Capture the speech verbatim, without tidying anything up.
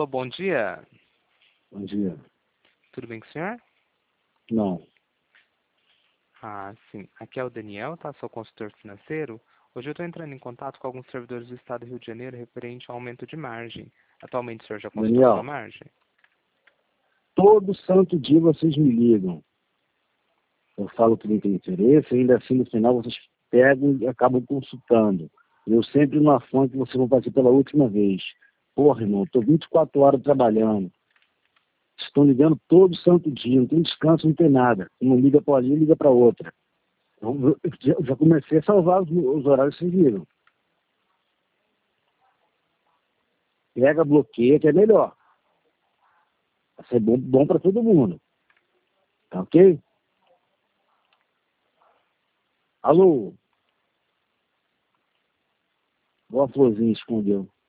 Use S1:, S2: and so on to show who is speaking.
S1: Alô, bom dia.
S2: Bom dia.
S1: Tudo bem com o senhor?
S2: Não.
S1: Ah, sim. Aqui é o Daniel, tá? Sou consultor financeiro. Hoje eu estou entrando em contato com alguns servidores do Estado do Rio de Janeiro referente ao aumento de margem. Atualmente o senhor já consultou sua
S2: Daniel,
S1: margem?
S2: todo santo dia vocês me ligam. Eu falo que não tem interesse, ainda assim no final vocês pegam e acabam consultando. Eu sempre numa fonte que vocês vão fazer pela última vez. Porra, irmão, estou vinte e quatro horas trabalhando. Estão ligando todo santo dia, não tem descanso, não tem nada. Não liga para ali, liga para outra. Eu, eu já comecei a salvar os, os horários que vocês ligam. Pega, bloqueia, que é melhor. Vai ser bom, bom para todo mundo. Tá ok? Alô? Boa florzinha escondeu.